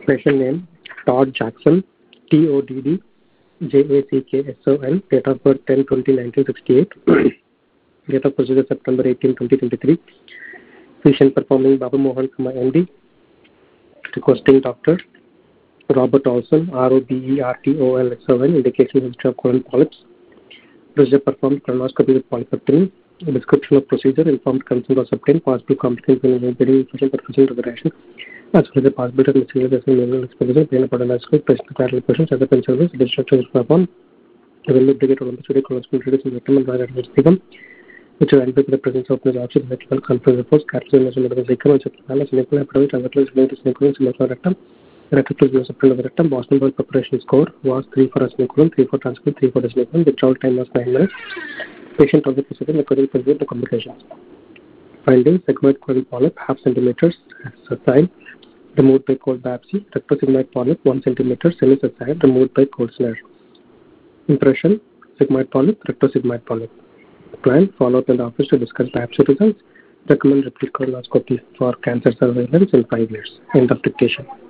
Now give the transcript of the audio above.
Patient name Todd Jackson, Todd Jackson, date of birth 10/20/1968, date of procedure September 18, 2023. Physician performing Baba Mohan, MD. Requesting doctor Robert Olson, ROBERTOLSON, indication history of colon polyps. Procedure performed colonoscopy with polypectomy. Description of procedure, informed consent was obtained. Possible complications in bleeding, infusion, perfusion, regression, as well as the possibility of missing the exposition, pain upon the school, patient lateral questions, as a pen service, destruction performed. The well lubricated on the study colonoscopy reducing victim and viral system, which will end with the presence of the option electrical conference reports, carcinoma of the cycle, and septal, cynical approach, and the cynical similar rectum. Rectal was of the rectum. Boston World preparation score was 3 for semicolon, 3 for transcript, 3 for decimal. Withdrawal time was 9 minutes. Patient of the procedure, the correct present the complications. Findings: sigmoid colon polyp, half centimeters, sessile, removed by cold biopsy. Rectosigmoid polyp, 1 centimeter, semi-sessile, removed by cold snare. Impression: sigmoid polyp, rectosigmoid polyp. Plan: follow up in the office to discuss biopsy results. Recommend repeat colonoscopy for cancer surveillance in 5 years. End of dictation.